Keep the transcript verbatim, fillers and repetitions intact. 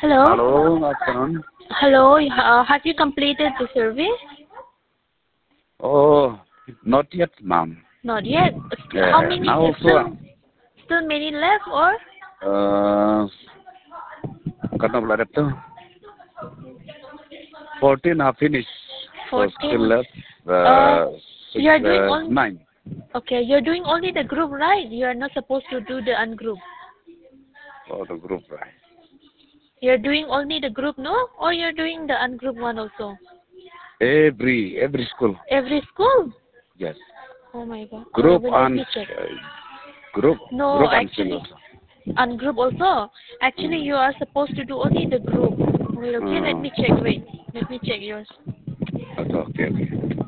Hello. Hello, afternoon. Hello. Uh, have you completed the survey? Oh, not yet, ma'am. Not yet. How Yeah, many? now Still, so, still many left or? uh, kanap lang ito. fourteen have finished. So still Fourteen. left, Uh, uh, six, you are doing uh, only. nine. Okay, you're doing only the group, right? You are not supposed to do the ungroup. Oh, the group, right. You're doing only the group, no? Or you're doing the ungroup one also? Every, every school. Every school? Yes. Oh my God. Okay, Group well, let and, me check. uh, group, No, group and actually, single. ungroup also. Actually, Mm. you are supposed to do only the group. Wait, okay, let Uh, me check. Wait, let me check yours. okay, okay.